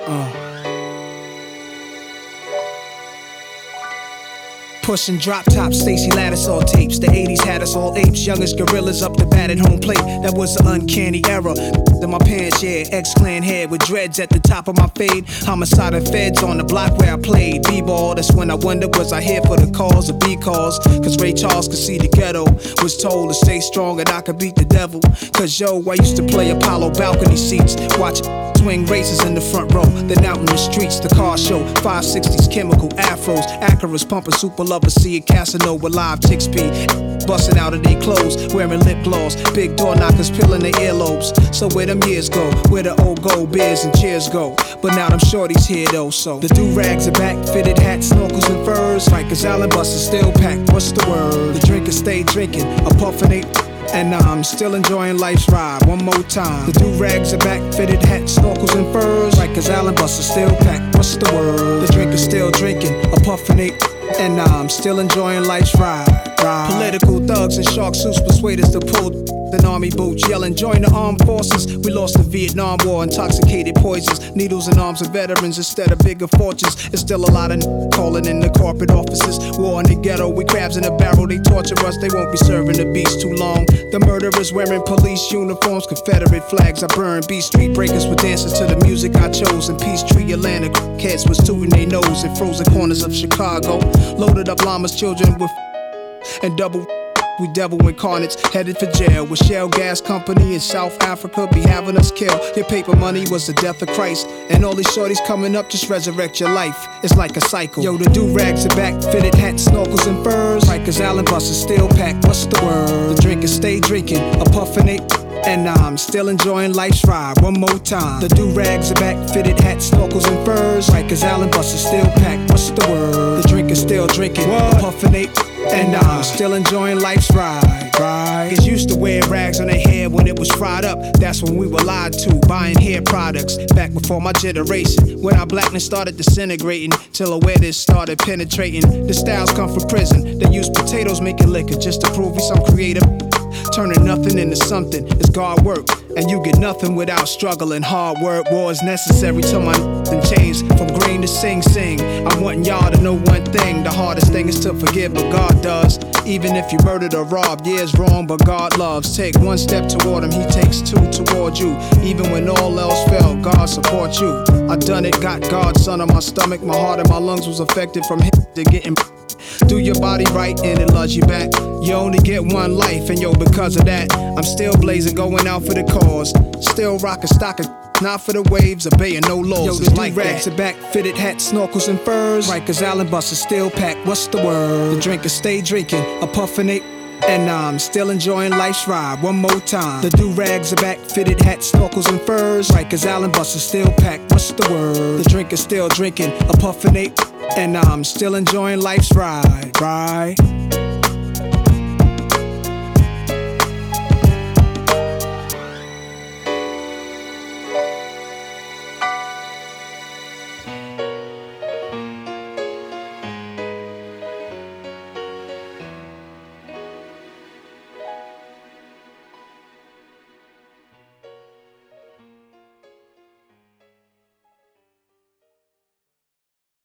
Pushing drop top, Stacy Lattisaw tapes. The 80s had us all apes, youngest gorillas up the bat at home plate. That was an uncanny era. In my pants, yeah, X-Clan head with dreads at the top of my fade. Homicide and feds on the block where I played B-ball. That's when I wondered, was I here for the cause or B-cause? Cause Ray Charles could see the ghetto. Was told to stay strong and I could beat the devil. Cause yo, I used to play Apollo balcony seats, watch swing races in the front row. Then out in the streets, the car show, 560s, chemical afros, Acuras pumping super lovers, see a Casanova live, chicks be busting out of their clothes, wearing lip gloss, big door knockers peeling their earlobes. So where them years go, where the old gold beers and cheers go. But now them shorties here though, so the do-rags are back, fitted hats, snorkels and furs. Rikers Island buses still packed, what's the word? The drinkers stay drinking, a puffin' ain't. And I'm still enjoying life's ride, one more time. The do-rags are back, fitted hats, snorkels and furs. Rikers Island buses still packed, what's the word? The drinkers still drinking, a puffin' ain't. And I'm still enjoying life's ride. Political thugs in shark suits persuade us to pull an army boots, yelling join the armed forces. We lost the Vietnam War, intoxicated poisons, needles and arms of veterans instead of bigger fortunes. It's still a lot of calling in the corporate offices. War in the ghetto, we crabs in a barrel. They torture us, they won't be serving the beast too long. The murderers wearing police uniforms, Confederate flags. I burn B Street breakers with dances to the music I chose. In Peachtree, Atlanta, kids was tooting their nose in frozen corners of Chicago. Loaded up llamas, children with and double. We devil incarnates, headed for jail. With Shell Gas Company in South Africa be having us kill. Your paper money was the death of Christ. And all these shorties coming up just resurrect your life. It's like a cycle. Yo, the do-rags are back, fitted hats, snorkels and furs. Rikers Island buses still packed, what's the word? The drinkers stay drinking, a puffin' ain't. And I'm still enjoying life's ride, one more time. The do-rags are back, fitted hats, snorkels and furs. Rikers Island buses still packed, what's the word? The drinkers still drinking, a puffin' ain't. And I'm still enjoying life's ride. Kids used to wear rags on their hair when it was fried up. That's when we were lied to, buying hair products. Back before my generation, when our blackness started disintegrating, till awareness started penetrating. The styles come from prison. They use potatoes making liquor just to prove he's some creative. Turning nothing into something is God work. And you get nothing without struggle and hard work. War is necessary till my nothing changed. From green to sing. I want y'all to know one thing. The hardest thing is to forgive, but God does. Even if you murdered or robbed, yeah, it's wrong, but God loves. Take one step toward him, he takes two toward you. Even when all else failed, God supports you. I done it, got God's son on my stomach. My heart and my lungs was affected from him to getting. Do your body right and it loves you back. You only get one life, and yo, because of that, I'm still blazing, going out for the cause. Still rockin' stocking, not for the waves, obeying no laws. Yo, the like do-rags are back, fitted hats, snorkels and furs. Rikers Island buses still packed, what's the word? The drinkers stay drinking, a puffin' ain't. And I'm still enjoying life's ride, one more time. The do-rags are back, fitted hats, snorkels and furs. Rikers Island buses still packed, what's the word? The drinkers still drinking, a puffin' ain't. And I'm still enjoying life's ride.